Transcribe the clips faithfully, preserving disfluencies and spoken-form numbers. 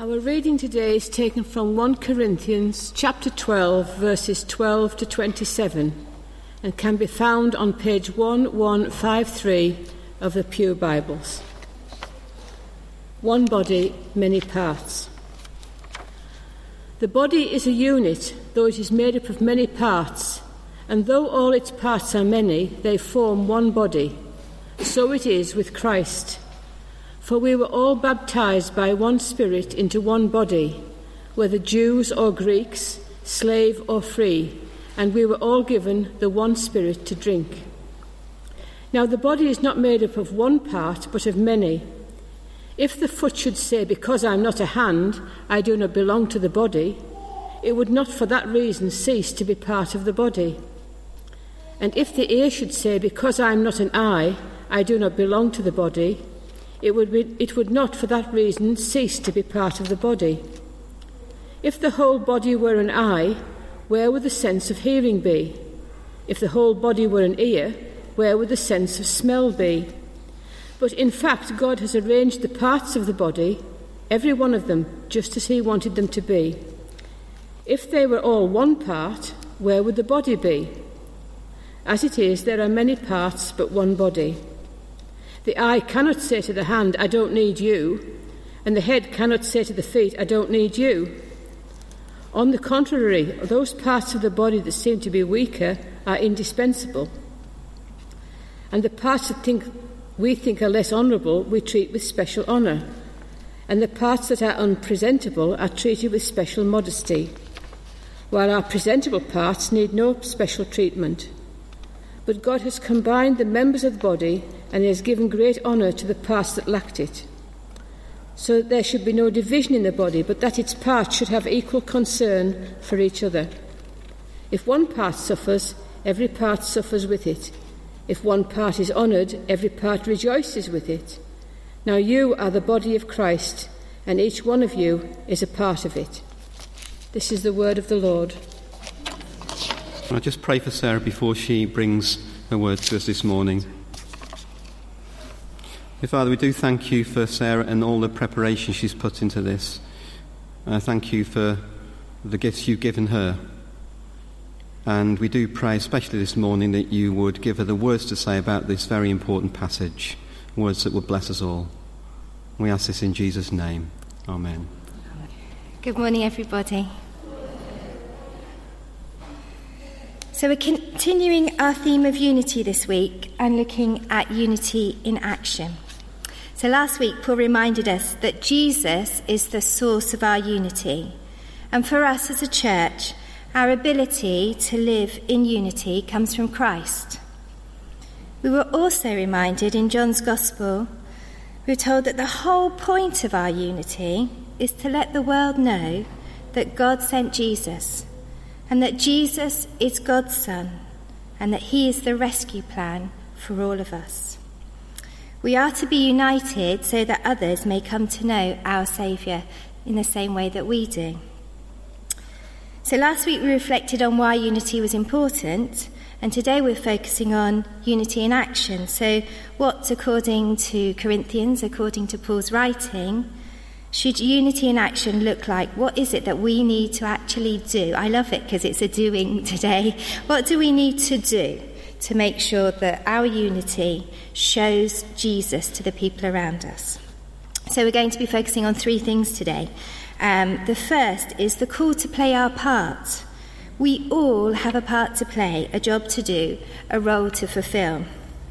Our reading today is taken from First Corinthians chapter twelve, verses twelve to twenty-seven, and can be found on page eleven fifty-three of the Pew Bibles. One body, many parts. The body is a unit, though it is made up of many parts, and though all its parts are many, they form one body. So it is with Christ. For we were all baptized by one Spirit into one body, whether Jews or Greeks, slave or free, and we were all given the one Spirit to drink. Now the body is not made up of one part, but of many. If the foot should say, "Because I am not a hand, I do not belong to the body," it would not for that reason cease to be part of the body. And if the ear should say, "Because I am not an eye, I do not belong to the body," It would, be, it would not for that reason cease to be part of the body. If the whole body were an eye, where would the sense of hearing be? If the whole body were an ear, where would the sense of smell be? But in fact, God has arranged the parts of the body, every one of them, just as he wanted them to be. If they were all one part, where would the body be? As it is, there are many parts, but one body. The eye cannot say to the hand, "I don't need you," and the head cannot say to the feet, "I don't need you." On the contrary, those parts of the body that seem to be weaker are indispensable. And the parts that think, we think are less honourable we treat with special honour, and the parts that are unpresentable are treated with special modesty, while our presentable parts need no special treatment. But God has combined the members of the body, and he has given great honour to the parts that lacked it, so that there should be no division in the body, but that its parts should have equal concern for each other. If one part suffers, every part suffers with it. If one part is honoured, every part rejoices with it. Now you are the body of Christ, and each one of you is a part of it. This is the word of the Lord. I'll just pray for Sarah before she brings her word to us this morning. Dear Father, we do thank you for Sarah and all the preparation she's put into this. I uh, thank you for the gifts you've given her. And we do pray, especially this morning, that you would give her the words to say about this very important passage, words that would bless us all. We ask this in Jesus' name. Amen. Good morning, everybody. So we're continuing our theme of unity this week and looking at unity in action. So last week, Paul reminded us that Jesus is the source of our unity. And for us as a church, our ability to live in unity comes from Christ. We were also reminded in John's Gospel, we were told that the whole point of our unity is to let the world know that God sent Jesus, and that Jesus is God's Son, and that he is the rescue plan for all of us. We are to be united so that others may come to know our Saviour in the same way that we do. So last week we reflected on why unity was important, and today we're focusing on unity in action. So what, according to Corinthians, according to Paul's writing, should unity in action look like? What is it that we need to actually do? I love it because it's a doing today. What do we need to do to make sure that our unity shows Jesus to the people around us? So we're going to be focusing on three things today. Um, the first is the call to play our part. We all have a part to play, a job to do, a role to fulfill.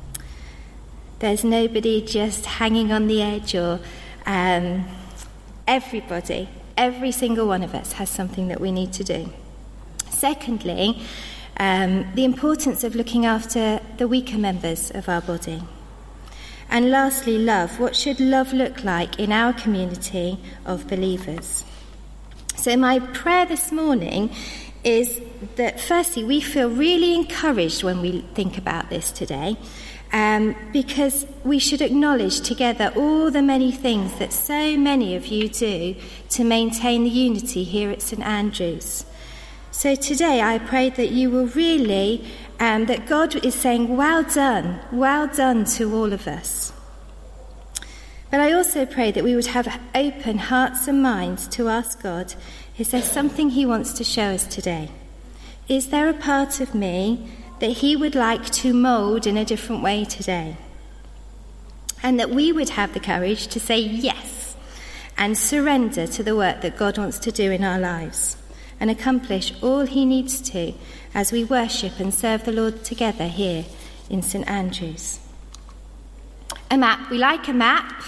There's nobody just hanging on the edge or... Um, Everybody, every single one of us has something that we need to do. Secondly, um, the importance of looking after the weaker members of our body. And lastly, love. What should love look like in our community of believers? So my prayer this morning is that firstly, we feel really encouraged when we think about this today. Um, because we should acknowledge together all the many things that so many of you do to maintain the unity here at St Andrews. So today I pray that you will really, um, that God is saying, well done, well done to all of us. But I also pray that we would have open hearts and minds to ask God, is there something he wants to show us today? Is there a part of me that he would like to mould in a different way today? And that we would have the courage to say yes and surrender to the work that God wants to do in our lives and accomplish all he needs to as we worship and serve the Lord together here in St Andrews. A map. We like a map.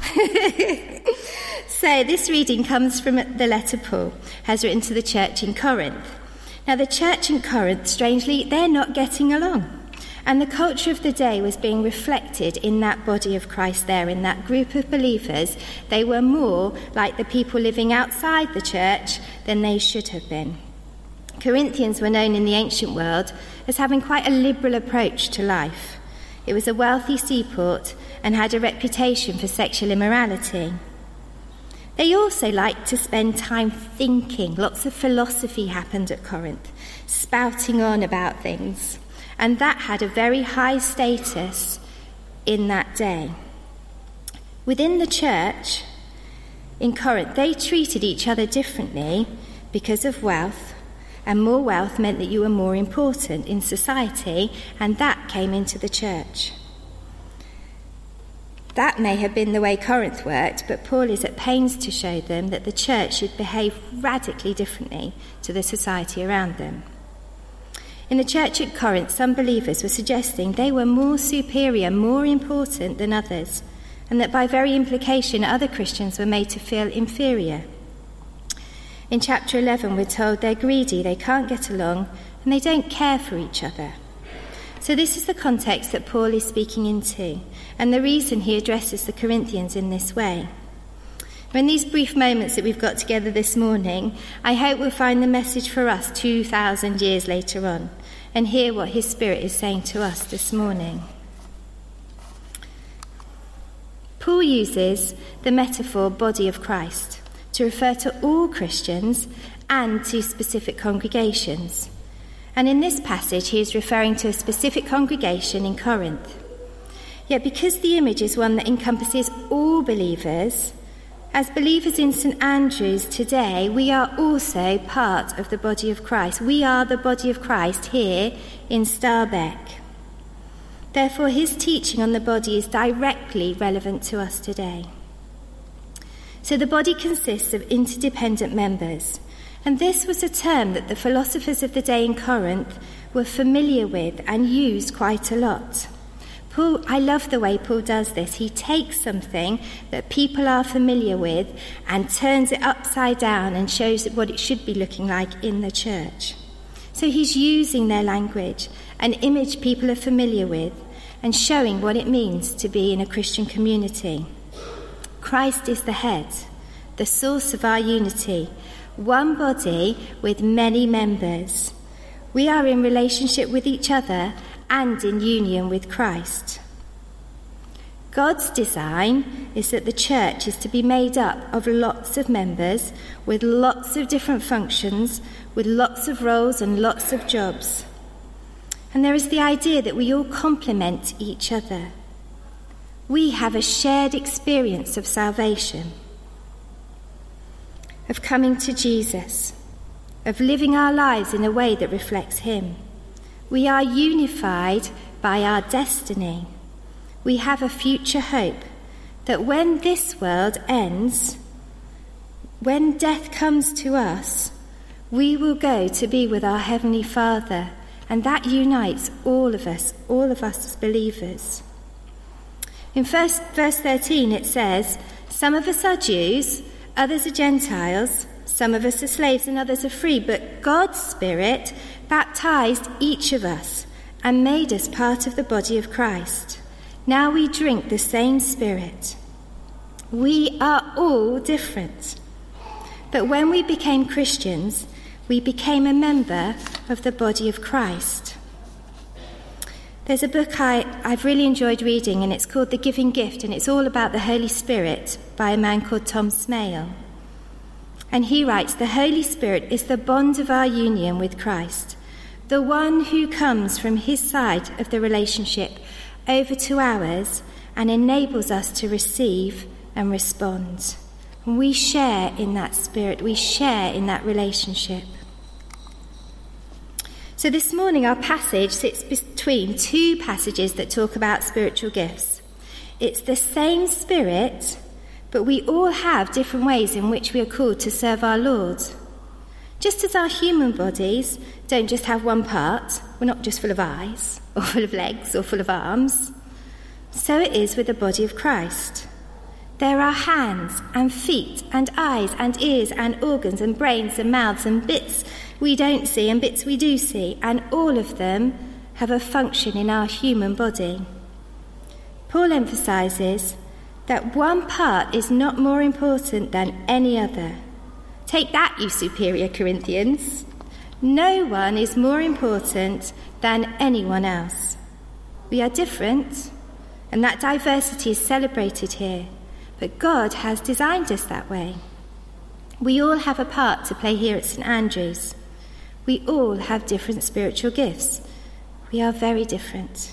So this reading comes from the letter Paul has written to the church in Corinth. Now the church in Corinth, strangely, they're not getting along. And the culture of the day was being reflected in that body of Christ there, in that group of believers. They were more like the people living outside the church than they should have been. Corinthians were known in the ancient world as having quite a liberal approach to life. It was a wealthy seaport and had a reputation for sexual immorality. They also liked to spend time thinking. Lots of philosophy happened at Corinth, spouting on about things. And that had a very high status in that day. Within the church in Corinth, they treated each other differently because of wealth, and more wealth meant that you were more important in society, and that came into the church. That may have been the way Corinth worked, but Paul is at pains to show them that the church should behave radically differently to the society around them. In the church at Corinth, some believers were suggesting they were more superior, more important than others, and that by very implication other Christians were made to feel inferior. In chapter eleven, we're told they're greedy, they can't get along, and they don't care for each other. So this is the context that Paul is speaking into, and the reason he addresses the Corinthians in this way. In these brief moments that we've got together this morning, I hope we'll find the message for us two thousand years later on and hear what his Spirit is saying to us this morning. Paul uses the metaphor body of Christ to refer to all Christians and to specific congregations. And in this passage, he is referring to a specific congregation in Corinth. Yet because the image is one that encompasses all believers, as believers in St Andrews today, we are also part of the body of Christ. We are the body of Christ here in Starbeck. Therefore, his teaching on the body is directly relevant to us today. So the body consists of interdependent members. And this was a term that the philosophers of the day in Corinth were familiar with and used quite a lot. Paul, I love the way Paul does this. He takes something that people are familiar with and turns it upside down and shows what it should be looking like in the church. So he's using their language, an image people are familiar with, and showing what it means to be in a Christian community. Christ is the head, the source of our unity, one body with many members. We are in relationship with each other and in union with Christ. God's design is that the church is to be made up of lots of members with lots of different functions, with lots of roles and lots of jobs. And there is the idea that we all complement each other. We have a shared experience of salvation, of coming to Jesus, of living our lives in a way that reflects him. We are unified by our destiny. We have a future hope that when this world ends, when death comes to us, we will go to be with our Heavenly Father, and that unites all of us, all of us as believers. In first, verse thirteen it says, some of us are Jews, others are Gentiles, some of us are slaves and others are free, but God's Spirit baptized each of us and made us part of the body of Christ. Now we drink the same Spirit. We are all different. But when we became Christians, we became a member of the body of Christ. There's a book I, I've really enjoyed reading, and it's called The Giving Gift, and it's all about the Holy Spirit by a man called Tom Smale. And he writes, the Holy Spirit is the bond of our union with Christ, the one who comes from his side of the relationship over to ours and enables us to receive and respond. And we share in that spirit. We share in that relationship. So this morning our passage sits between two passages that talk about spiritual gifts. It's the same Spirit, but we all have different ways in which we are called to serve our Lord. Just as our human bodies don't just have one part, we're not just full of eyes, or full of legs, or full of arms, so it is with the body of Christ. There are hands and feet and eyes and ears and organs and brains and mouths and bits we don't see and bits we do see, and all of them have a function in our human body. Paul emphasises that one part is not more important than any other. Take that, you superior Corinthians. No one is more important than anyone else. We are different, and that diversity is celebrated here, but God has designed us that way. We all have a part to play here at St Andrews. We all have different spiritual gifts. We are very different.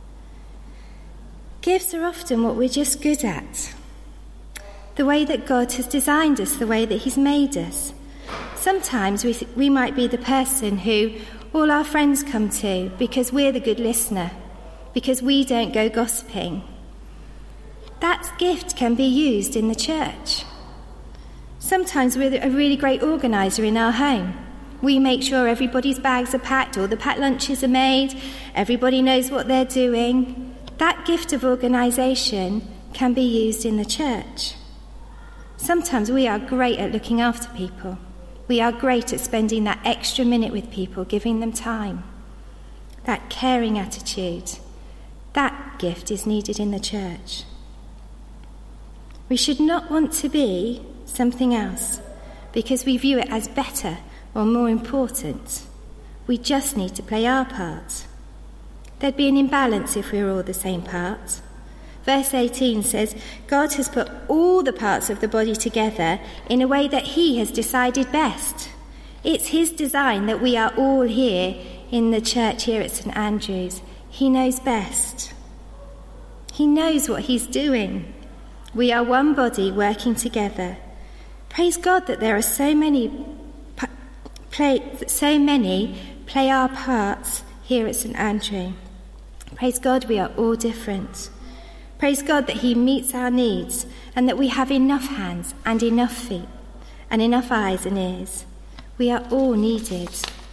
Gifts are often what we're just good at. The way that God has designed us, the way that he's made us. Sometimes we, th- we might be the person who all our friends come to because we're the good listener, because we don't go gossiping. That gift can be used in the church. Sometimes we're a really great organiser in our home. We make sure everybody's bags are packed, all the packed lunches are made, everybody knows what they're doing. That gift of organisation can be used in the church. Sometimes we are great at looking after people. We are great at spending that extra minute with people, giving them time. That caring attitude, that gift is needed in the church. We should not want to be something else because we view it as better or more important. We just need to play our part. There'd be an imbalance if we were all the same part. Verse eighteen says, God has put all the parts of the body together in a way that he has decided best. It's his design that we are all here in the church here at St Andrews. He knows best. He knows what he's doing. We are one body working together. Praise God that there are so many play, so many play our parts here at St Andrew. Praise God we are all different. Praise God that he meets our needs and that we have enough hands and enough feet and enough eyes and ears. We are all needed.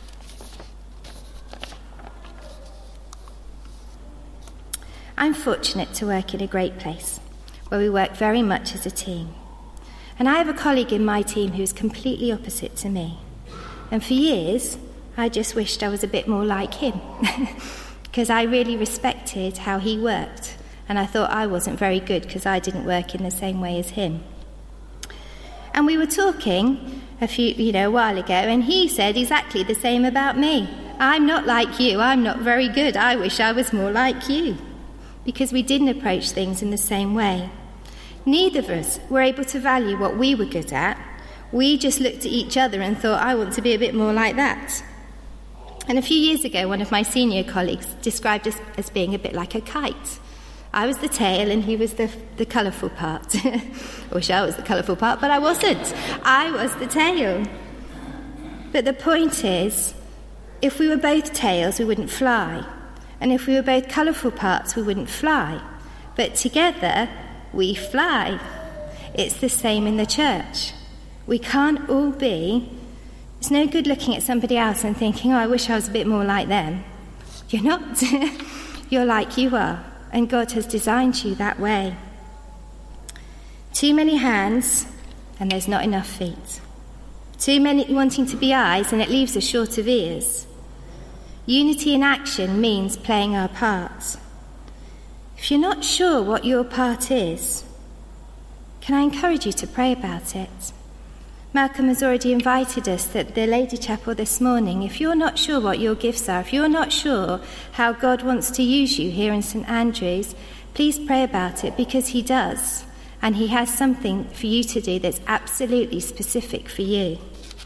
I'm fortunate to work in a great place where we work very much as a team. And I have a colleague in my team who's completely opposite to me. And for years, I just wished I was a bit more like him because I really respected how he worked. And I thought I wasn't very good because I didn't work in the same way as him. And we were talking a few, you know, a while ago, and he said exactly the same about me. I'm not like you. I'm not very good. I wish I was more like you. Because we didn't approach things in the same way. Neither of us were able to value what we were good at. We just looked at each other and thought, I want to be a bit more like that. And a few years ago, one of my senior colleagues described us as being a bit like a kite. I was the tail and he was the, the colourful part. I wish I was the colourful part, but I wasn't. I was the tail. But the point is, if we were both tails, we wouldn't fly. And if we were both colourful parts, we wouldn't fly. But together, we fly. It's the same in the church. We can't all be... It's no good looking at somebody else and thinking, oh, I wish I was a bit more like them. You're not. You're like you are. And God has designed you that way. Too many hands, and there's not enough feet. Too many wanting to be eyes, and it leaves us short of ears. Unity in action means playing our parts. If you're not sure what your part is, can I encourage you to pray about it? Malcolm has already invited us at the Lady Chapel this morning. If you're not sure what your gifts are, if you're not sure how God wants to use you here in St Andrews, please pray about it because he does. And he has something for you to do that's absolutely specific for you.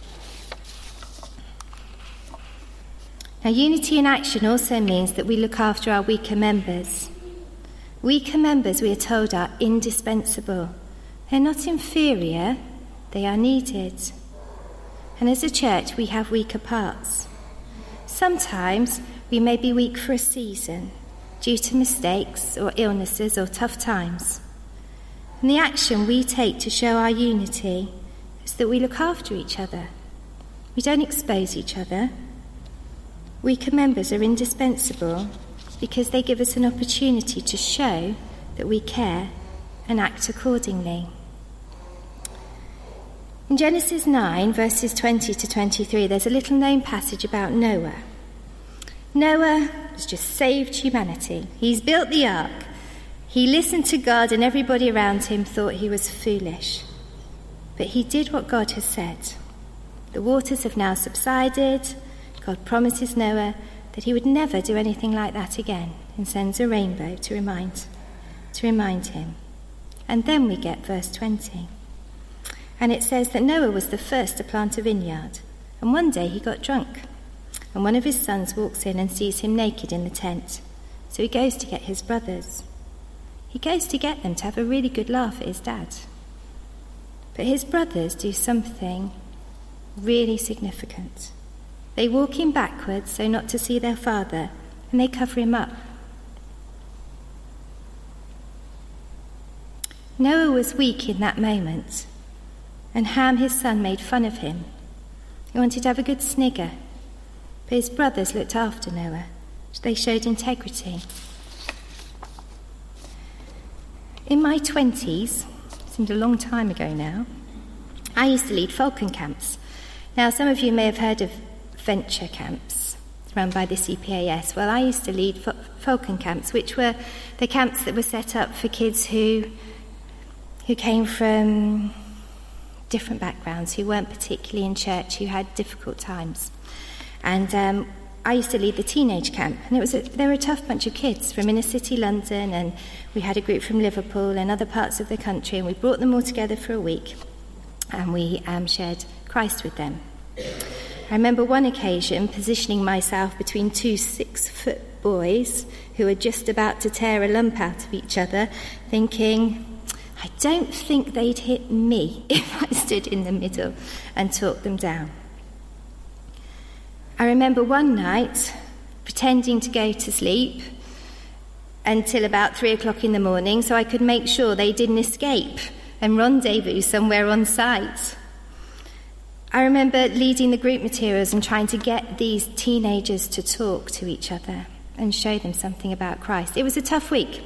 Now, unity in action also means that we look after our weaker members. Weaker members, we are told, are indispensable. They're not inferior, they are needed. And as a church, we have weaker parts. Sometimes we may be weak for a season due to mistakes or illnesses or tough times. And the action we take to show our unity is that we look after each other. We don't expose each other. Weaker members are indispensable because they give us an opportunity to show that we care and act accordingly. In Genesis nine, verses twenty to twenty-three, there's a little known passage about Noah. Noah has just saved humanity. He's built the ark. He listened to God, and everybody around him thought he was foolish. But he did what God has said. The waters have now subsided. God promises Noah that he would never do anything like that again, and sends a rainbow to remind, to remind him. And then we get verse twenty. And it says that Noah was the first to plant a vineyard, and one day he got drunk. And one of his sons walks in and sees him naked in the tent. So he goes to get his brothers. He goes to get them to have a really good laugh at his dad. But his brothers do something really significant. They walk him backwards so not to see their father, and they cover him up. Noah was weak in that moment, and Ham, his son, made fun of him. He wanted to have a good snigger, but his brothers looked after Noah. They showed integrity. In my twenties, seemed a long time ago now, I used to lead Falcon camps. Now, some of you may have heard of venture camps run by the C P A S. Well, I used to lead Falcon camps, which were the camps that were set up for kids who who came from different backgrounds, who weren't particularly in church, who had difficult times. And um, I used to lead the teenage camp, and it was a, they were a tough bunch of kids from inner city London, and we had a group from Liverpool and other parts of the country, and we brought them all together for a week, and we um, shared Christ with them. I remember one occasion positioning myself between two six-foot boys who were just about to tear a lump out of each other, thinking, I don't think they'd hit me if I stood in the middle and talked them down. I remember one night pretending to go to sleep until about three o'clock in the morning so I could make sure they didn't escape and rendezvous somewhere on site. I remember leading the group materials and trying to get these teenagers to talk to each other and show them something about Christ. It was a tough week,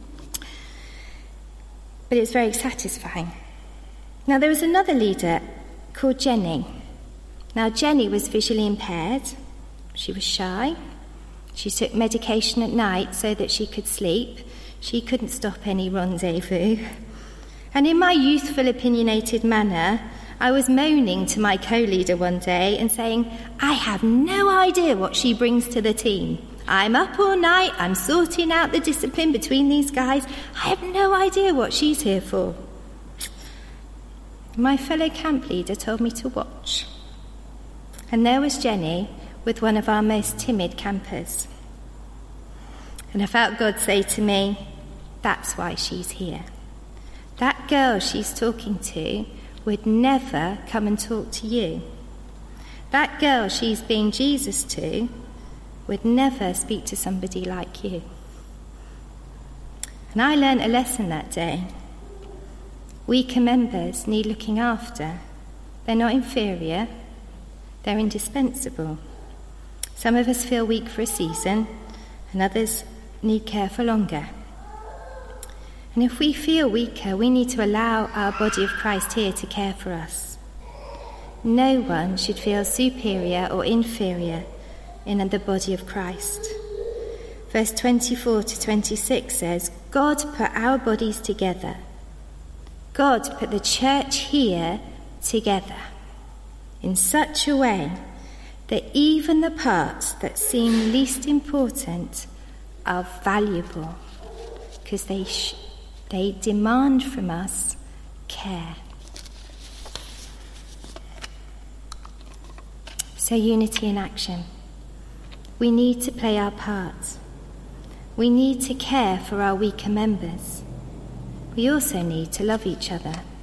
but it was very satisfying. Now, there was another leader called Jenny. Now, Jenny was visually impaired. She was shy. She took medication at night so that she could sleep. She couldn't stop any rendezvous. And in my youthful, opinionated manner, I was moaning to my co-leader one day and saying, I have no idea what she brings to the team. I'm up all night, I'm sorting out the discipline between these guys. I have no idea what she's here for. My fellow camp leader told me to watch. And there was Jenny with one of our most timid campers. And I felt God say to me, that's why she's here. That girl she's talking to would never come and talk to you. That girl she's being Jesus to would never speak to somebody like you. And I learned a lesson that day. Weaker members need looking after. They're not inferior. They're indispensable. Some of us feel weak for a season, and others need care for longer. And if we feel weaker, we need to allow our body of Christ here to care for us. No one should feel superior or inferior in the body of Christ. Verse twenty-four to twenty-six says, God put our bodies together. God put the church here together in such a way that even the parts that seem least important are valuable because they sh- they demand from us care. So, unity in action. We need to play our part. We need to care for our weaker members. We also need to love each other.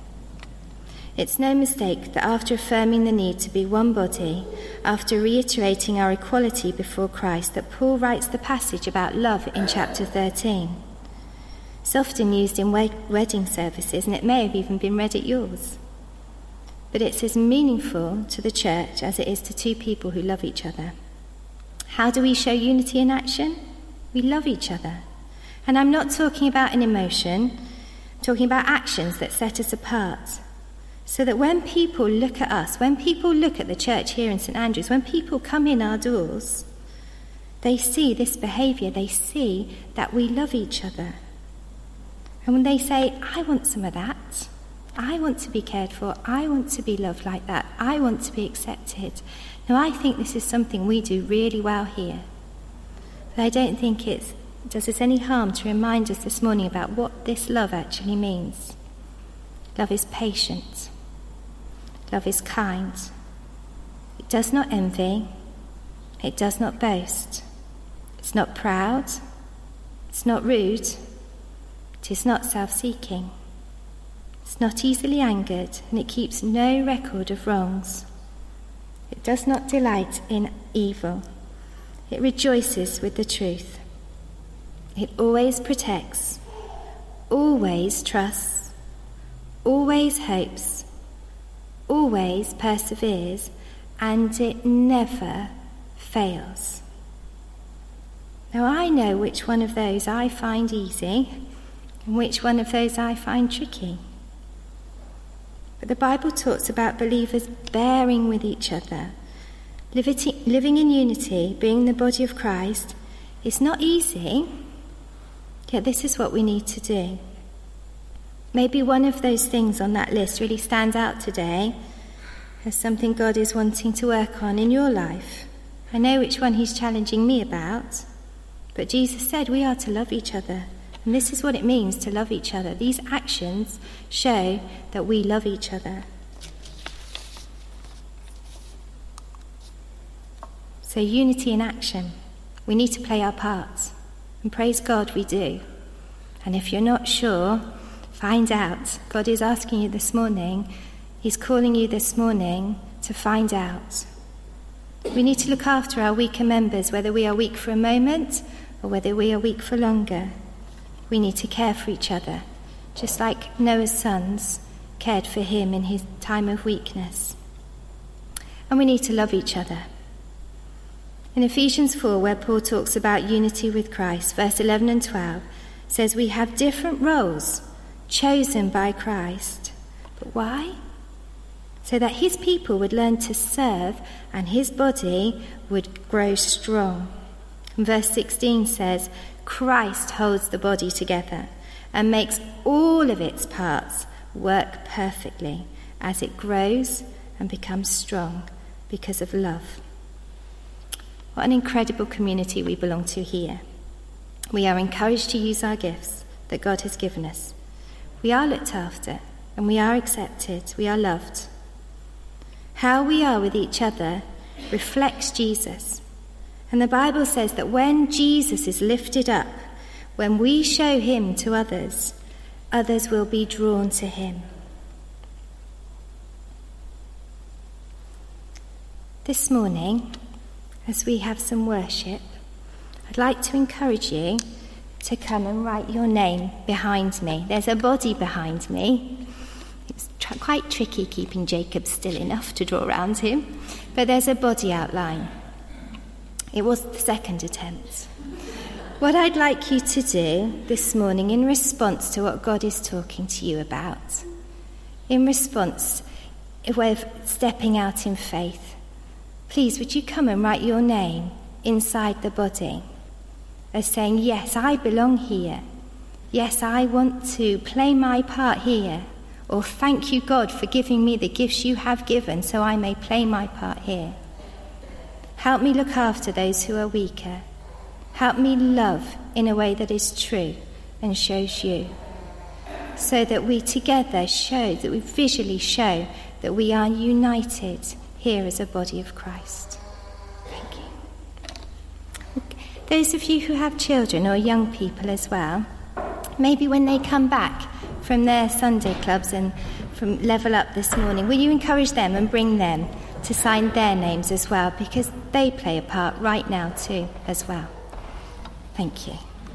It's no mistake that after affirming the need to be one body, after reiterating our equality before Christ, that Paul writes the passage about love in chapter thirteen. It's often used in wedding services, and it may have even been read at yours. But it's as meaningful to the church as it is to two people who love each other. How do we show unity in action? We love each other. And I'm not talking about an emotion, I'm talking about actions that set us apart. So that when people look at us, when people look at the church here in St Andrews, when people come in our doors, they see this behaviour, they see that we love each other. And when they say, I want some of that, I want to be cared for, I want to be loved like that, I want to be accepted. Now, I think this is something we do really well here. But I don't think it does us any harm to remind us this morning about what this love actually means. Love is patient. Love is kind. It does not envy. It does not boast. It's not proud. It's not rude. It is not self-seeking. It's not easily angered, and it keeps no record of wrongs. It does not delight in evil. It rejoices with the truth. It always protects, always trusts, always hopes, always perseveres, and it never fails. Now, I know which one of those I find easy and which one of those I find tricky. But the Bible talks about believers bearing with each other. Living in unity, being the body of Christ, is not easy, yet this is what we need to do. Maybe one of those things on that list really stands out today as something God is wanting to work on in your life. I know which one he's challenging me about, but Jesus said we are to love each other. And this is what it means to love each other. These actions show that we love each other. So unity in action. We need to play our parts. And praise God we do. And if you're not sure, find out. God is asking you this morning, he's calling you this morning to find out. We need to look after our weaker members, whether we are weak for a moment or whether we are weak for longer. We need to care for each other, just like Noah's sons cared for him in his time of weakness. And we need to love each other. In Ephesians four, where Paul talks about unity with Christ, verse eleven and twelve, says we have different roles chosen by Christ. But why? So that his people would learn to serve and his body would grow strong. And verse sixteen says, Christ holds the body together and makes all of its parts work perfectly as it grows and becomes strong because of love. What an incredible community we belong to here. We are encouraged to use our gifts that God has given us. We are looked after and we are accepted. We are loved. How we are with each other reflects Jesus. And the Bible says that when Jesus is lifted up, when we show him to others, others will be drawn to him. This morning, as we have some worship, I'd like to encourage you to come and write your name behind me. There's a body behind me. It's tr- quite tricky keeping Jacob still enough to draw around him, but there's a body outline. It was the second attempt. What I'd like you to do this morning in response to what God is talking to you about, in response, a way of stepping out in faith, please would you come and write your name inside the body as saying, yes, I belong here. Yes, I want to play my part here. Or thank you, God, for giving me the gifts you have given so I may play my part here. Help me look after those who are weaker. Help me love in a way that is true and shows you. So that we together show, that we visually show that we are united here as a body of Christ. Thank you. Those of you who have children or young people as well, maybe when they come back from their Sunday clubs and from Level Up this morning, will you encourage them and bring them to sign their names as well, because they play a part right now too as well. Thank you.